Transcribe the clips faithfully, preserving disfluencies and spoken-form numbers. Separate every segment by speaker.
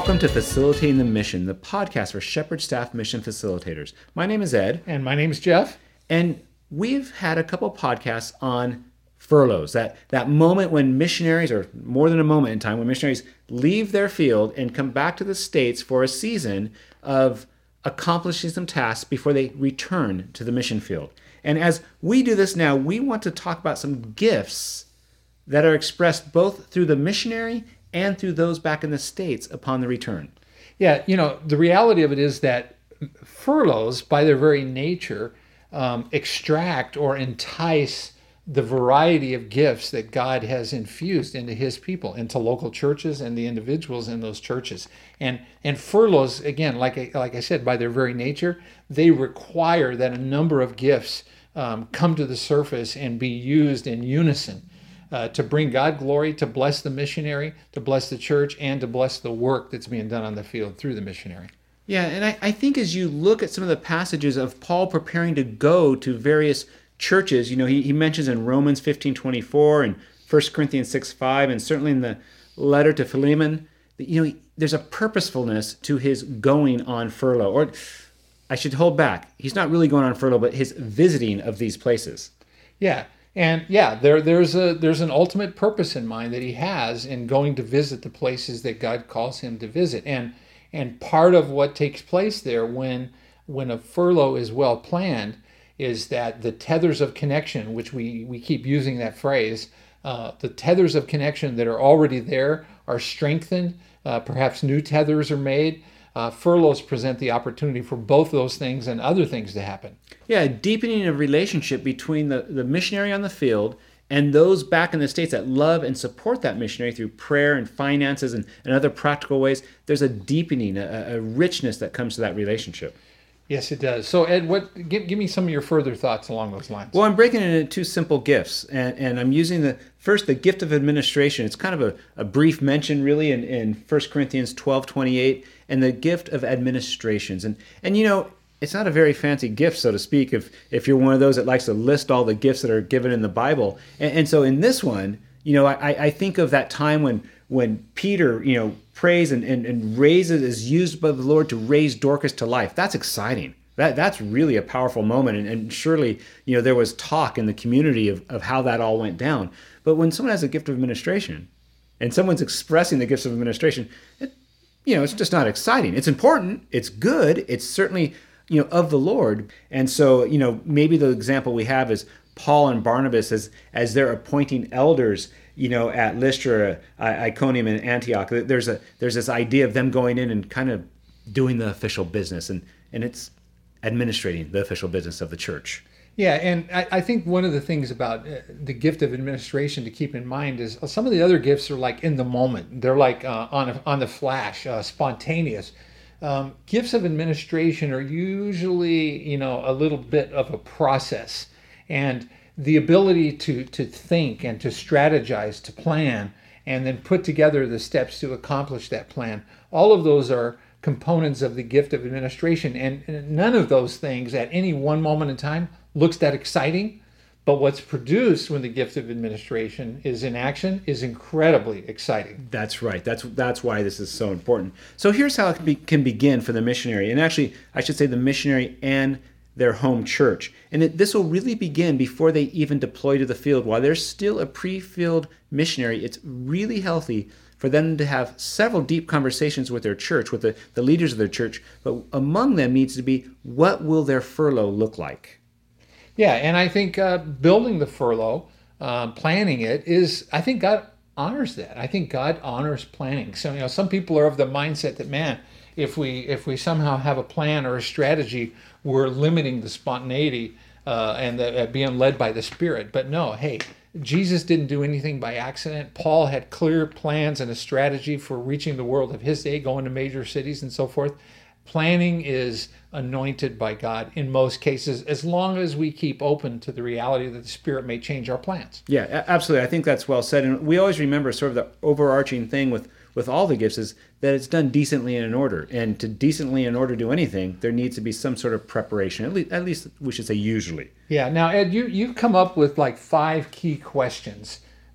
Speaker 1: Welcome to Facilitating the Mission, the podcast for Shepherd Staff Mission Facilitators. My name is Ed.
Speaker 2: And my name is Jeff.
Speaker 1: And we've had a couple podcasts on furloughs, that, that moment when missionaries, or more than a moment in time, when missionaries leave their field and come back to the States for a season of accomplishing some tasks before they return to the mission field. And as we do this now, we want to talk about some gifts that are expressed both through the missionary and through those back in the States upon the return.
Speaker 2: Yeah, you know, the reality of it is that furloughs, by their very nature, um, extract or entice the variety of gifts that God has infused into his people, into local churches and the individuals in those churches. And and furloughs, again, like I, like I said, by their very nature, they require that a number of gifts um, come to the surface and be used in unison. Uh, to bring God glory, to bless the missionary, to bless the church, and to bless the work that's being done on the field through the missionary.
Speaker 1: Yeah, and I, I think as you look at some of the passages of Paul preparing to go to various churches, you know, he, he mentions in Romans fifteen twenty-four and First Corinthians six five, and certainly in the letter to Philemon, that, you know, there's a purposefulness to his going on furlough. Or I should hold back. He's not really going on furlough, but his visiting of these places.
Speaker 2: Yeah. And yeah, there there's a there's an ultimate purpose in mind that he has in going to visit the places that God calls him to visit. And and part of what takes place there when when a furlough is well planned is that the tethers of connection, which we, we keep using that phrase, uh, the tethers of connection that are already there are strengthened. Uh, perhaps new tethers are made. Uh, furloughs present the opportunity for both those things and other things to happen.
Speaker 1: Yeah, a deepening of relationship between the, the missionary on the field and those back in the States that love and support that missionary through prayer and finances and, and other practical ways. There's a deepening, a, a richness that comes to that relationship.
Speaker 2: Yes, it does. So, Ed, what give, give me some of your further thoughts along those lines.
Speaker 1: Well, I'm breaking it into two simple gifts, and, and I'm using the first, the gift of administration. It's kind of a, a brief mention, really, in, in First Corinthians twelve twenty-eight, and the gift of administrations. And, and you know, it's not a very fancy gift, so to speak, if, if you're one of those that likes to list all the gifts that are given in the Bible. And, and so in this one, you know, I, I think of that time when when Peter, you know, prays and, and, and raises, is used by the Lord to raise Dorcas to life. That's exciting. That That's really a powerful moment. And, and surely, you know, there was talk in the community of, of how that all went down. But when someone has a gift of administration and someone's expressing the gifts of administration, it, you know, it's just not exciting. It's important. It's good. It's certainly, you know, of the Lord. And so, you know, maybe the example we have is Paul and Barnabas as, as they're appointing elders, you know, at Lystra, Iconium, and Antioch. There's a there's this idea of them going in and kind of doing the official business, and, and it's administrating the official business of the church.
Speaker 2: Yeah, and I, I think one of the things about uh, the gift of administration to keep in mind is some of the other gifts are like in the moment. They're like uh, on a, on the flash, uh, spontaneous. Um, gifts of administration are usually, you know, a little bit of a process, and the ability to to think and to strategize, to plan, and then put together the steps to accomplish that plan. All of those are components of the gift of administration, and, and none of those things at any one moment in time looks that exciting. But what's produced when the gift of administration is in action is incredibly exciting.
Speaker 1: That's right. That's that's why this is so important. So here's how it can, be, can begin for the missionary, and actually, I should say the missionary and their home church. And it, this will really begin before they even deploy to the field. While there's still a pre-field missionary, it's really healthy for them to have several deep conversations with their church, with the, the leaders of their church. But among them needs to be, what will their furlough look like?
Speaker 2: Yeah, and I think uh, building the furlough, uh, planning it is, I think God honors that. I think God honors planning. So, you know, some people are of the mindset that, man, if we if we somehow have a plan or a strategy, we're limiting the spontaneity uh, and the, uh, being led by the Spirit. But no, hey, Jesus didn't do anything by accident. Paul had clear plans and a strategy for reaching the world of his day, going to major cities and so forth. Planning is anointed by God in most cases, as long as we keep open to the reality that the Spirit may change our plans.
Speaker 1: Yeah, absolutely. I think that's well said. And we always remember sort of the overarching thing with, with all the gifts is that it's done decently and in order. And to decently in order do anything, there needs to be some sort of preparation. At least, at least we should say usually.
Speaker 2: Yeah. Now, Ed, you, you've come up with like five key questions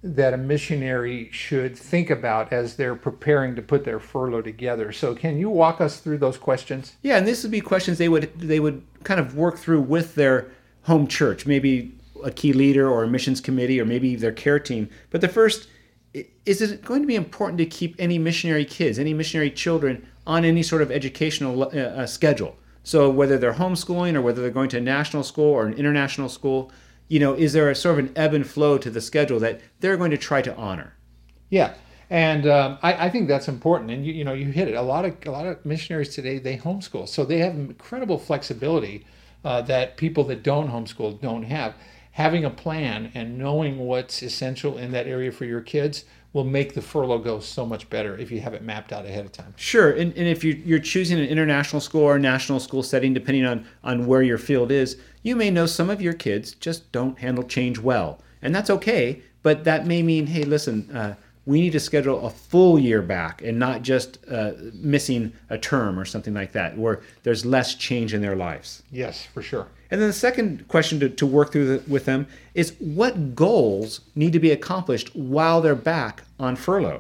Speaker 2: that a missionary should think about as they're preparing to put their furlough together. So can you walk us through those questions?
Speaker 1: Yeah, and this would be questions they would they would kind of work through with their home church, maybe a key leader or a missions committee or maybe their care team. But the first, is it going to be important to keep any missionary kids, any missionary children on any sort of educational uh, schedule? So whether they're homeschooling or whether they're going to a national school or an international school, you know, is there a sort of an ebb and flow to the schedule that they're going to try to honor?
Speaker 2: Yeah, and um, I, I think that's important. And you, you know, you hit it. A lot of a lot of missionaries today, they homeschool, so they have incredible flexibility uh, that people that don't homeschool don't have. Having a plan and knowing what's essential in that area for your kids will make the furlough go so much better if you have it mapped out ahead of time.
Speaker 1: Sure, and, and if you're, you're choosing an international school or a national school setting, depending on, on where your field is, you may know some of your kids just don't handle change well. And that's okay, but that may mean, hey, listen, uh, we need to schedule a full year back and not just uh, missing a term or something like that, where there's less change in their lives.
Speaker 2: Yes, for sure.
Speaker 1: And then the second question to, to work through the, with them is what goals need to be accomplished while they're back on furlough?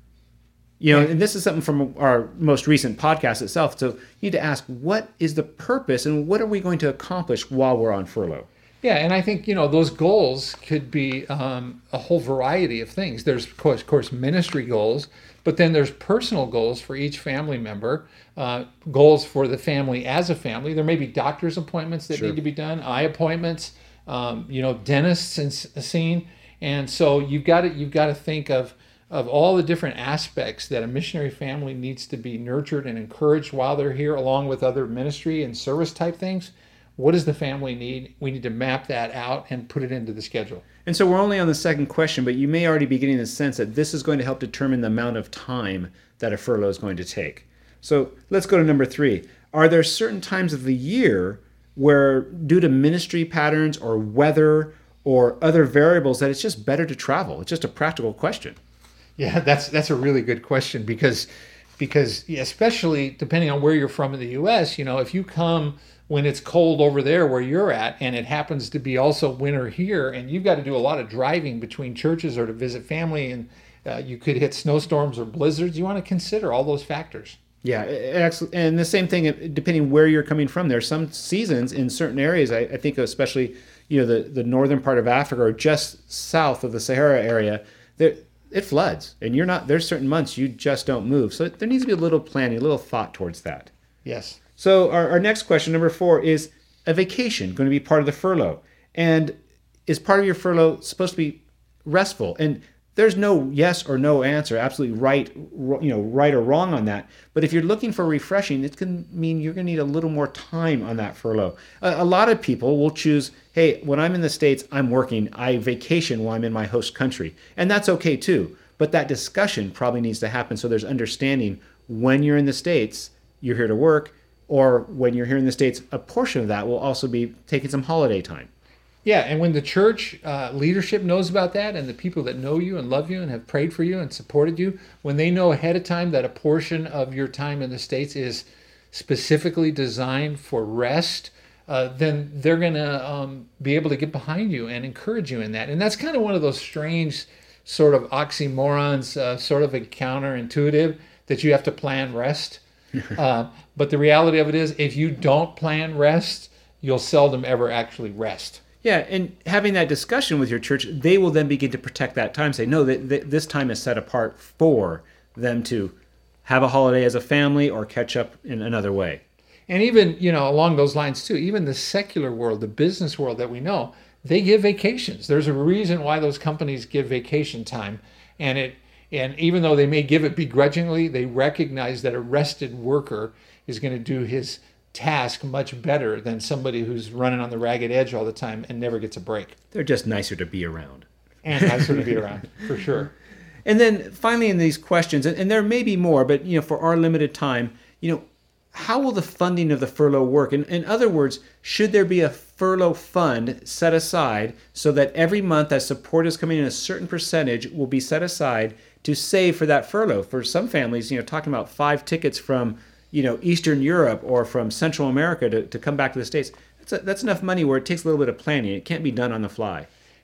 Speaker 1: You know, and this is something from our most recent podcast itself. So you need to ask, what is the purpose and what are we going to accomplish while we're on furlough?
Speaker 2: Yeah, and I think, you know, those goals could be um, a whole variety of things. There's, of course, of course, ministry goals, but then there's personal goals for each family member, uh, goals for the family as a family. There may be doctor's appointments that
Speaker 1: Sure.
Speaker 2: need to be done, eye appointments, um, you know, dentists and seen. And so you've got to, you've got to think of, of all the different aspects that a missionary family needs to be nurtured and encouraged while they're here, along with other ministry and service type things. What does the family need? We need to map that out and put it into the schedule.
Speaker 1: And so we're only on the second question, but you may already be getting the sense that this is going to help determine the amount of time that a furlough is going to take. So let's go to number three. Are there certain times of the year where, due to ministry patterns or weather or other variables, that it's just better to travel? It's just a practical question.
Speaker 2: Yeah, that's that's a really good question because because especially depending on where you're from in the U S, you know, if you come when it's cold over there where you're at and it happens to be also winter here and you've got to do a lot of driving between churches or to visit family and uh, you could hit snowstorms or blizzards, you want to consider all those factors.
Speaker 1: Yeah, and the same thing depending where you're coming from. There are some seasons in certain areas, I think especially, you know, the, the northern part of Africa or just south of the Sahara area, there, it floods and you're not, there's certain months you just don't move. So there needs to be a little planning, a little thought towards that.
Speaker 2: Yes.
Speaker 1: So our, our next question, number four, is a vacation going to be part of the furlough? And is part of your furlough supposed to be restful? And there's no yes or no answer, absolutely right, you know, right or wrong on that. But if you're looking for refreshing, it can mean you're going to need a little more time on that furlough. A, a lot of people will choose, hey, when I'm in the States, I'm working. I vacation while I'm in my host country. And that's okay too. But that discussion probably needs to happen so there's understanding when you're in the States, you're here to work, or when you're here in the States, a portion of that will also be taking some holiday time.
Speaker 2: Yeah, and when the church uh, leadership knows about that and the people that know you and love you and have prayed for you and supported you, when they know ahead of time that a portion of your time in the States is specifically designed for rest, uh, then they're going to um, be able to get behind you and encourage you in that. And that's kind of one of those strange sort of oxymorons, uh, sort of a counterintuitive, that you have to plan rest. uh, but the reality of it is, if you don't plan rest, you'll seldom ever actually rest.
Speaker 1: Yeah, and having that discussion with your church, they will then begin to protect that time. Say, no, th- th- this time is set apart for them to have a holiday as a family or catch up in another way.
Speaker 2: And even, you know, along those lines too, even the secular world, the business world that we know, they give vacations. There's a reason why those companies give vacation time. And it And even though they may give it begrudgingly, they recognize that a rested worker is going to do his task much better than somebody who's running on the ragged edge all the time and never gets a break.
Speaker 1: They're just nicer to be around.
Speaker 2: And nicer to be around, for sure.
Speaker 1: And then finally in these questions, and, and there may be more, but you know, for our limited time, you know, how will the funding of the furlough work? In, in other words, should there be a furlough fund set aside so that every month as support is coming in, a certain percentage will be set aside to save for that furlough? For some families, you know, talking about five tickets from, you know, Eastern Europe or from Central America to, to come back to the States, that's, a, that's enough money where it takes a little bit of planning. It can't be done on the fly.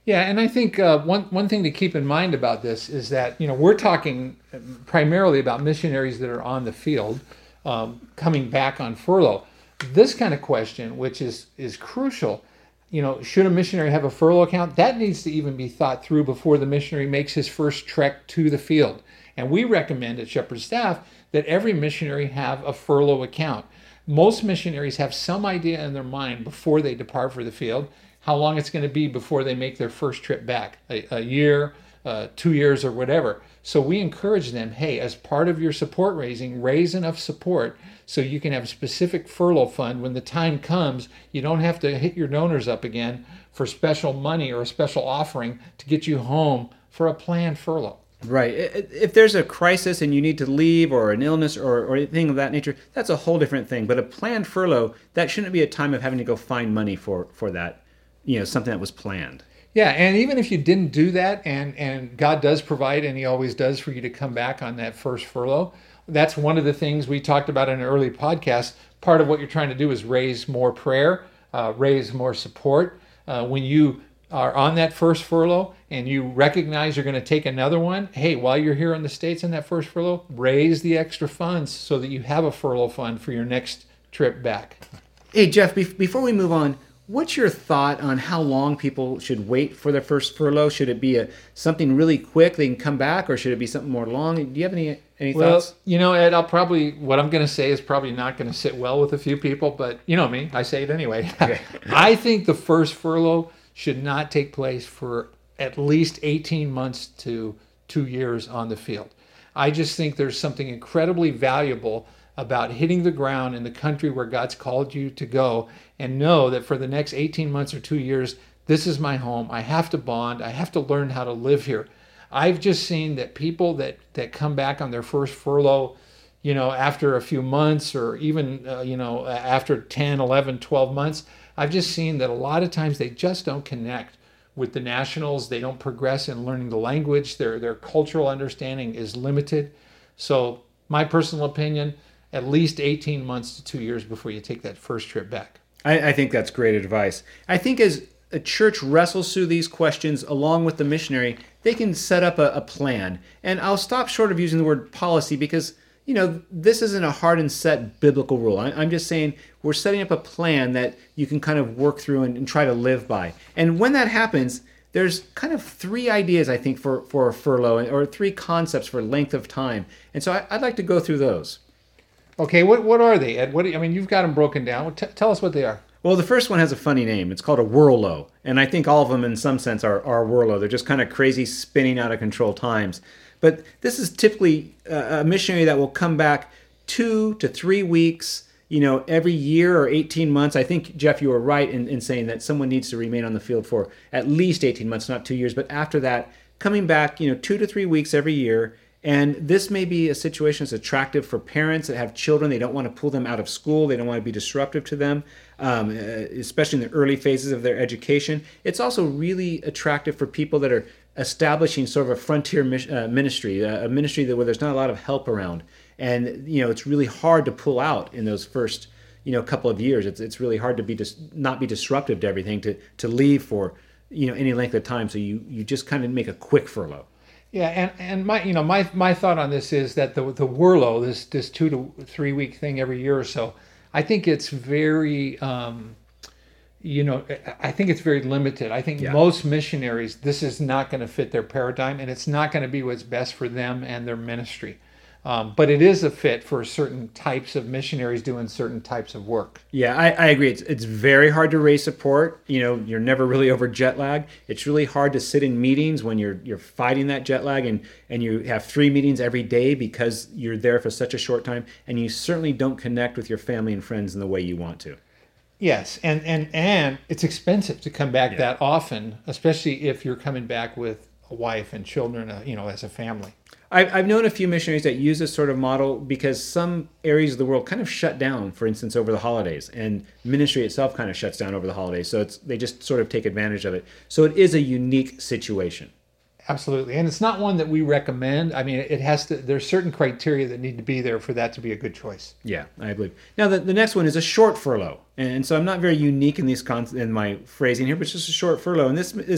Speaker 2: Yeah, and I think uh, one one thing to keep in mind about this is that you know we're talking primarily about missionaries that are on the field, um, coming back on furlough. This kind of question, which is is crucial, you know, should a missionary have a furlough account? That needs to even be thought through before the missionary makes his first trek to the field. And we recommend at Shepherd Staff that every missionary have a furlough account. Most missionaries have some idea in their mind before they depart for the field how long it's going to be before they make their first trip back, a, a year, uh, two years, or whatever. So we encourage them, hey, as part of your support raising, raise enough support so you can have a specific furlough fund. When the time comes, you don't have to hit your donors up again for special money or a special offering to get you home for a planned furlough.
Speaker 1: Right. If there's a crisis and you need to leave, or an illness, or, or anything of that nature, that's a whole different thing. But a planned furlough, that shouldn't be a time of having to go find money for, for that, you know, something that was planned.
Speaker 2: Yeah, and even if you didn't do that, and, and God does provide, and he always does, for you to come back on that first furlough, that's one of the things we talked about in an early podcast. Part of what you're trying to do is raise more prayer, uh, raise more support. Uh, when you are on that first furlough and you recognize you're going to take another one, hey, while you're here in the States on that first furlough, raise the extra funds so that you have a furlough fund for your next trip back.
Speaker 1: Hey, Jeff, be- before we move on, what's your thought on how long people should wait for their first furlough? Should it be a something really quick they can come back, or should it be something more long? Do you have any any
Speaker 2: well,
Speaker 1: thoughts?
Speaker 2: You know, Ed, I'll probably, what I'm going to say is probably not going to sit well with a few people, but you know me, I say it anyway. Okay. I think the first furlough should not take place for at least eighteen months to two years on the field. I just think there's something incredibly valuable about hitting the ground in the country where God's called you to go, and know that for the next eighteen months or two years, this is my home. I have to bond. I have to learn how to live here. I've just seen that people that, that come back on their first furlough, you know, after a few months, or even, uh, you know, after ten, eleven, twelve months, I've just seen that a lot of times they just don't connect with the nationals. They don't progress in learning the language. Their, their cultural understanding is limited. So my personal opinion, at least eighteen months to two years before you take that first trip back.
Speaker 1: I, I think that's great advice. I think as a church wrestles through these questions along with the missionary, they can set up a, a plan. And I'll stop short of using the word policy because, you know, this isn't a hard and set biblical rule. I, I'm just saying we're setting up a plan that you can kind of work through and, and try to live by. And when that happens, there's kind of three ideas, I think, for, for a furlough, or three concepts for length of time. And so I, I'd like to go through those.
Speaker 2: Okay, what what are they, Ed? What do you, I mean, you've got them broken down. T- tell us what they are.
Speaker 1: Well, the first one has a funny name. It's called a whirlo. And I think all of them in some sense are, are whirlo. They're just kind of crazy, spinning out of control times. But this is typically a missionary that will come back two to three weeks, you know, every year or eighteen months. I think, Jeff, you were right in, in saying that someone needs to remain on the field for at least eighteen months, not two years. But after that, coming back, you know, two to three weeks every year. And this may be a situation that's attractive for parents that have children. They don't want to pull them out of school. They don't want to be disruptive to them, um, especially in the early phases of their education. It's also really attractive for people that are establishing sort of a frontier uh, ministry, a ministry that where there's not a lot of help around. And, you know, it's really hard to pull out in those first, you know, couple of years. It's it's really hard to be dis- not be disruptive to everything, to to leave for, you know, any length of time. So you, you just kind of make a quick furlough.
Speaker 2: Yeah, and, and my you know my my thought on this is that the the whirlo, this this two to three week thing every year or so, I think it's very um, you know I think it's very limited. I think yeah. most missionaries, this is not going to fit their paradigm, and it's not going to be what's best for them and their ministry. Um, but it is a fit for certain types of missionaries doing certain types of work.
Speaker 1: Yeah, I, I agree. It's it's very hard to raise support. You know, you're never really over jet lag. It's really hard to sit in meetings when you're you're fighting that jet lag, and, and you have three meetings every day because you're there for such a short time, and you certainly don't connect with your family and friends in the way you want to.
Speaker 2: Yes, and and, and it's expensive to come back
Speaker 1: yeah.
Speaker 2: that often, especially if you're coming back with a wife and children, uh, you know, as a family.
Speaker 1: I've known a few missionaries that use this sort of model because some areas of the world kind of shut down, for instance, over the holidays, and ministry itself kind of shuts down over the holidays. So it's they just sort of take advantage of it. So it is a unique situation.
Speaker 2: Absolutely. And it's not one that we recommend. I mean, it has to, there's certain criteria that need to be there for that to be a good choice.
Speaker 1: Yeah, I believe. Now, the, the next one is a short furlough. And so I'm not very unique in these con- in my phrasing here, but it's just a short furlough. And this is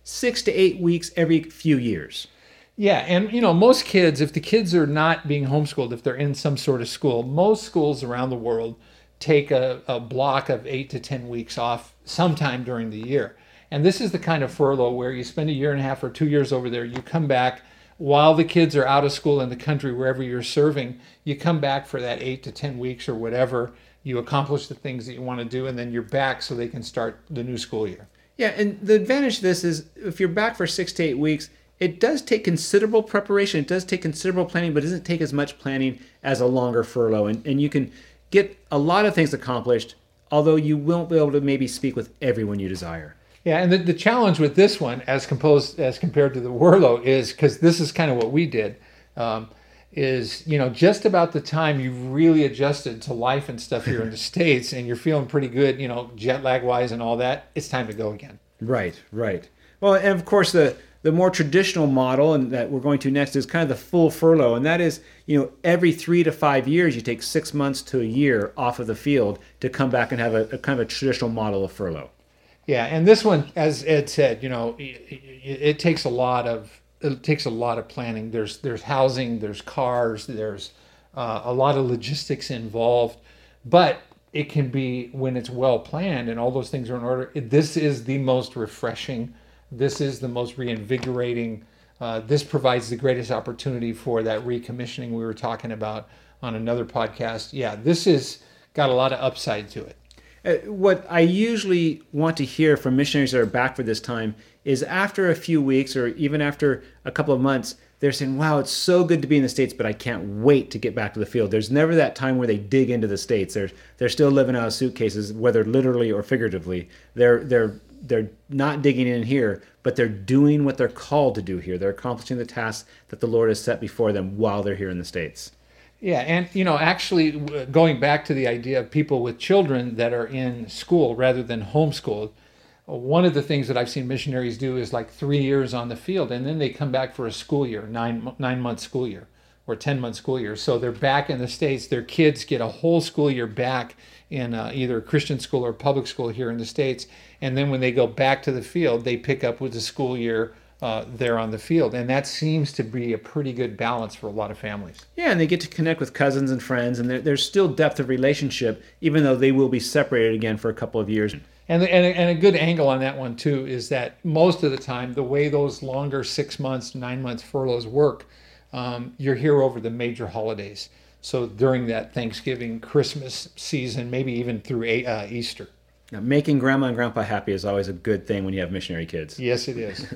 Speaker 1: six to eight weeks every few years.
Speaker 2: Yeah, and you know, most kids, if the kids are not being homeschooled, if they're in some sort of school, most schools around the world take a, a block of eight to ten weeks off sometime during the year. And this is the kind of furlough where you spend a year and a half or two years over there, you come back while the kids are out of school in the country, wherever you're serving, you come back for that eight to ten weeks or whatever, you accomplish the things that you want to do, and then you're back so they can start the new school year.
Speaker 1: Yeah, and the advantage of this is if you're back for six to eight weeks, it does take considerable preparation. It does take considerable planning, but it doesn't take as much planning as a longer furlough. And, and you can get a lot of things accomplished, although you won't be able to maybe speak with everyone you desire.
Speaker 2: Yeah, and the, the challenge with this one, as composed as compared to the furlough, is because this is kind of what we did, um, is you know just about the time you've really adjusted to life and stuff here in the States, and you're feeling pretty good, you know, jet lag wise and all that, it's time to go again.
Speaker 1: Right, right. Well, and of course the the more traditional model, and that we're going to next, is kind of the full furlough, and that is you know every three to five years you take six months to a year off of the field to come back and have a, a kind of a traditional model of furlough.
Speaker 2: Yeah, and this one, as Ed said, you know, it, it, it takes a lot of it takes a lot of planning. There's there's housing, there's cars, there's uh, a lot of logistics involved, but it can be, when it's well planned and all those things are in order, it, this is the most refreshing. This is the most reinvigorating. Uh, this provides the greatest opportunity for that recommissioning we were talking about on another podcast. Yeah, this has got a lot of upside to it.
Speaker 1: Uh, what I usually want to hear from missionaries that are back for this time is after a few weeks or even after a couple of months, they're saying, wow, it's so good to be in the States, but I can't wait to get back to the field. There's never that time where they dig into the States. They're, they're still living out of suitcases, whether literally or figuratively. They're, they're, they're not digging in here, but they're doing what they're called to do here. They're accomplishing the tasks that the Lord has set before them while they're here in the States.
Speaker 2: Yeah, and you know, actually going back to the idea of people with children that are in school rather than homeschooled, one of the things that I've seen missionaries do is like three years on the field, and then they come back for a school year, nine nine month school year, or ten month school year. So they're back in the States. Their kids get a whole school year back in uh, either Christian school or public school here in the States, and then when they go back to the field, they pick up with the school year Uh, there on the field, and that seems to be a pretty good balance for a lot of families.
Speaker 1: Yeah, and they get to connect with cousins and friends, and there, there's still depth of relationship, even though they will be separated again for a couple of years.
Speaker 2: And, the, and, a, and a good angle on that one too is that most of the time, the way those longer six months, nine months furloughs work, um, you're here over the major holidays. So during that Thanksgiving, Christmas season, maybe even through a, uh, Easter.
Speaker 1: Now, making grandma and grandpa happy is always a good thing when you have missionary kids.
Speaker 2: Yes, it is.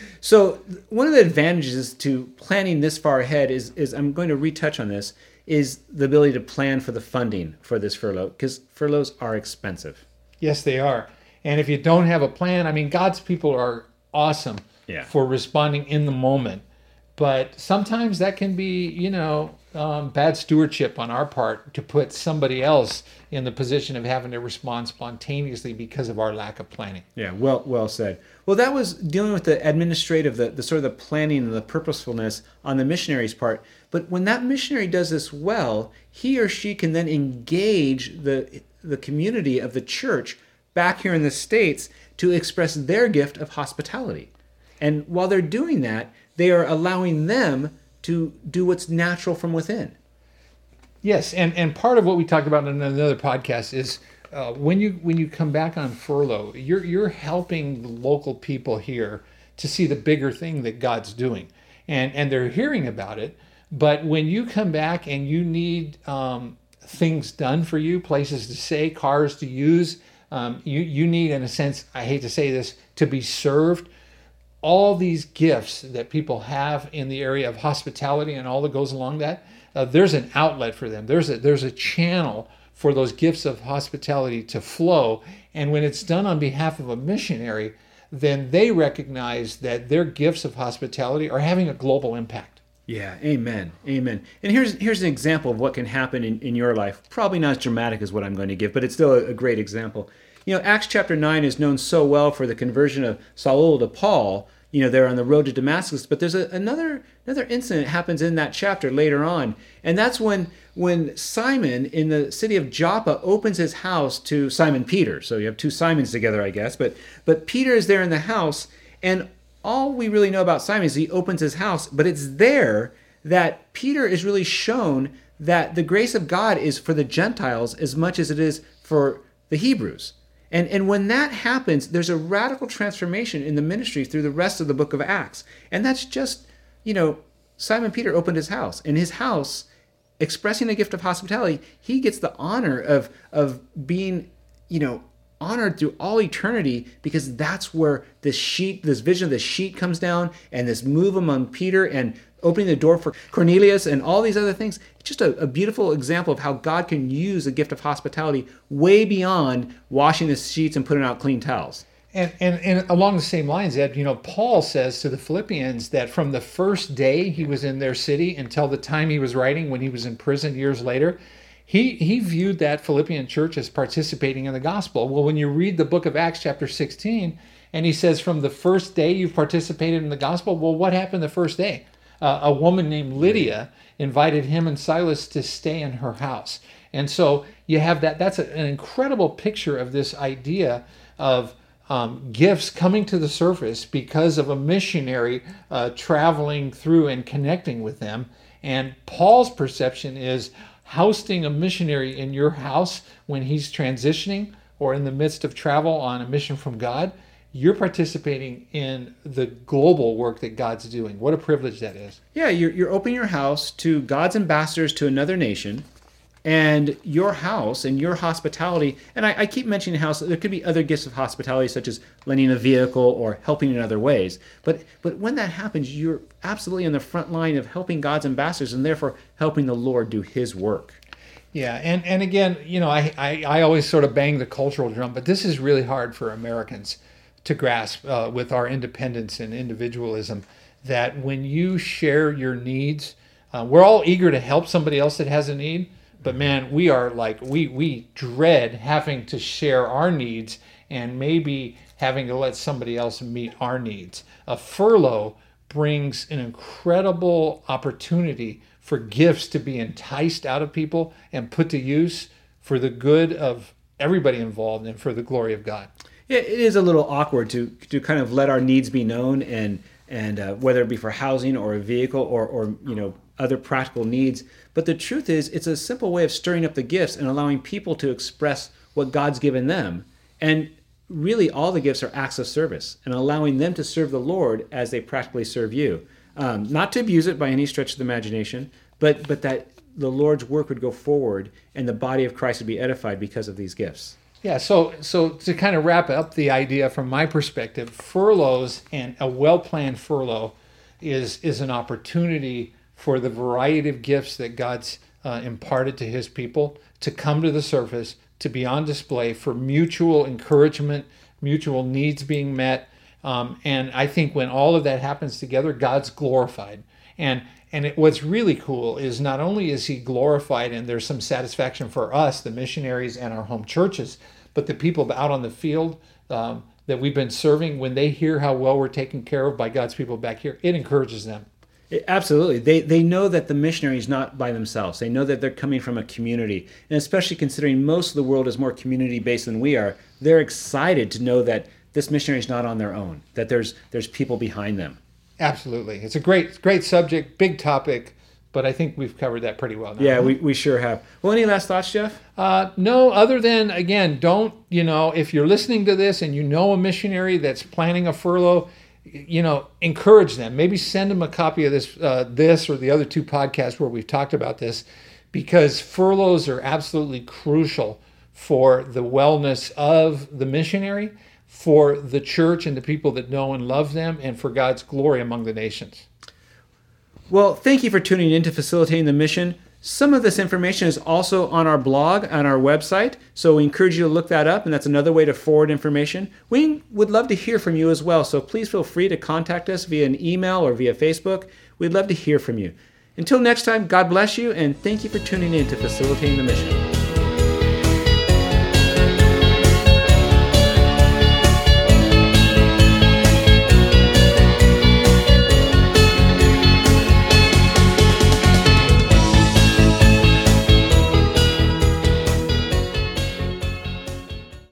Speaker 1: So one of the advantages to planning this far ahead is, is I'm going to retouch on this, is the ability to plan for the funding for this furlough, because furloughs are expensive.
Speaker 2: Yes, they are. And if you don't have a plan, I mean, God's people are awesome
Speaker 1: yeah.
Speaker 2: for responding in the moment. But sometimes that can be, you know, um, bad stewardship on our part to put somebody else in the position of having to respond spontaneously because of our lack of planning.
Speaker 1: Yeah, well well said. Well, that was dealing with the administrative, the, the sort of the planning and the purposefulness on the missionary's part. But when that missionary does this well, he or she can then engage the the community of the church back here in the States to express their gift of hospitality. And while they're doing that, they are allowing them to do what's natural from within.
Speaker 2: Yes, and, and part of what we talked about in another podcast is uh, when you when you come back on furlough, you're you're helping the local people here to see the bigger thing that God's doing, and and they're hearing about it. But when you come back and you need um, things done for you, places to stay, cars to use, um, you you need, in a sense, I hate to say this, to be served. All these gifts that people have in the area of hospitality and all that goes along that, uh, there's an outlet for them. There's a there's a channel for those gifts of hospitality to flow. And when it's done on behalf of a missionary, then they recognize that their gifts of hospitality are having a global impact.
Speaker 1: Yeah, amen, amen. And here's here's an example of what can happen in, in your life. Probably not as dramatic as what I'm going to give, but it's still a, a great example. You know, Acts chapter nine is known so well for the conversion of Saul to Paul. You know, they're on the road to Damascus. But there's a, another another incident that happens in that chapter later on. And that's when when Simon in the city of Joppa opens his house to Simon Peter. So you have two Simons together, I guess. But but Peter is there in the house, and all we really know about Simon is he opens his house, but it's there that Peter is really shown that the grace of God is for the Gentiles as much as it is for the Hebrews. And, and when that happens, there's a radical transformation in the ministry through the rest of the book of Acts. And that's just, you know, Simon Peter opened his house. In his house, expressing a gift of hospitality, he gets the honor of, of being, you know, honored through all eternity, because that's where this sheet, this vision of the sheet comes down, and this move among Peter and opening the door for Cornelius and all these other things. It's just a, a beautiful example of how God can use a gift of hospitality way beyond washing the sheets and putting out clean towels.
Speaker 2: And, and and along the same lines, Ed, you know, Paul says to the Philippians that from the first day he was in their city until the time he was writing when he was in prison years later, he he viewed that Philippian church as participating in the gospel. Well, when you read the book of Acts chapter sixteen, and he says from the first day you've participated in the gospel, well, what happened the first day? Uh, a woman named Lydia invited him and Silas to stay in her house. And so you have that. That's a, an incredible picture of this idea of Um, gifts coming to the surface because of a missionary uh, traveling through and connecting with them. And Paul's perception is housing a missionary in your house when he's transitioning or in the midst of travel on a mission from God. You're participating in the global work that God's doing. What a privilege that is.
Speaker 1: Yeah, you're, you're opening your house to God's ambassadors to another nation. And your house and your hospitality, and I, I keep mentioning house, there could be other gifts of hospitality, such as lending a vehicle or helping in other ways. But but when that happens, you're absolutely in the front line of helping God's ambassadors and therefore helping the Lord do his work.
Speaker 2: Yeah, and, and again, you know, I, I, I always sort of bang the cultural drum, but this is really hard for Americans to grasp uh, with our independence and individualism, that when you share your needs, uh, we're all eager to help somebody else that has a need. But man, we are like, we we dread having to share our needs and maybe having to let somebody else meet our needs. A furlough brings an incredible opportunity for gifts to be enticed out of people and put to use for the good of everybody involved and for the glory of God.
Speaker 1: Yeah, it is a little awkward to to kind of let our needs be known, and and uh, whether it be for housing or a vehicle or or you know other practical needs. But the truth is, it's a simple way of stirring up the gifts and allowing people to express what God's given them. And really, all the gifts are acts of service and allowing them to serve the Lord as they practically serve you. Um, not to abuse it by any stretch of the imagination, but but that the Lord's work would go forward and the body of Christ would be edified because of these gifts.
Speaker 2: Yeah, so so to kind of wrap up the idea from my perspective, furloughs and a well-planned furlough is is an opportunity for the variety of gifts that God's uh, imparted to his people to come to the surface, to be on display for mutual encouragement, mutual needs being met. Um, and I think when all of that happens together, God's glorified. And and it, what's really cool is not only is he glorified and there's some satisfaction for us, the missionaries and our home churches, but the people out on the field um, that we've been serving, when they hear how well we're taken care of by God's people back here, it encourages them.
Speaker 1: Absolutely. They they know that the missionary is not by themselves. They know that they're coming from a community. And especially considering most of the world is more community-based than we are, they're excited to know that this missionary is not on their own, that there's there's people behind them.
Speaker 2: Absolutely. It's a great, great subject, big topic, but I think we've covered that pretty well now.
Speaker 1: Yeah, we, we sure have. Well, any last thoughts, Jeff?
Speaker 2: Uh, no, other than, again, don't, you know, if you're listening to this and you know a missionary that's planning a furlough, you know, encourage them. Maybe send them a copy of this, uh, this or the other two podcasts where we've talked about this, because furloughs are absolutely crucial for the wellness of the missionary, for the church and the people that know and love them, and for God's glory among the nations.
Speaker 1: Well, thank you for tuning in to Facilitating the Mission. Some of this information is also on our blog, on our website, so we encourage you to look that up, and that's another way to forward information. We would love to hear from you as well, so please feel free to contact us via an email or via Facebook. We'd love to hear from you. Until next time, God bless you, and thank you for tuning in to Facilitating the Mission.